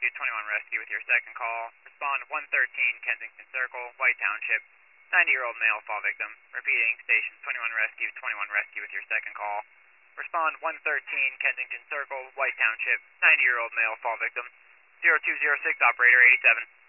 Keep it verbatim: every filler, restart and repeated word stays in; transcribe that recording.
Rescue, twenty-one Rescue with your second call. Respond one thirteen Kensington Circle, White Township. ninety-year-old male fall victim. Repeating, station twenty-one Rescue, twenty-one Rescue with your second call. Respond one thirteen Kensington Circle, White Township. ninety-year-old male fall victim. zero two zero six, operator eighty-seven.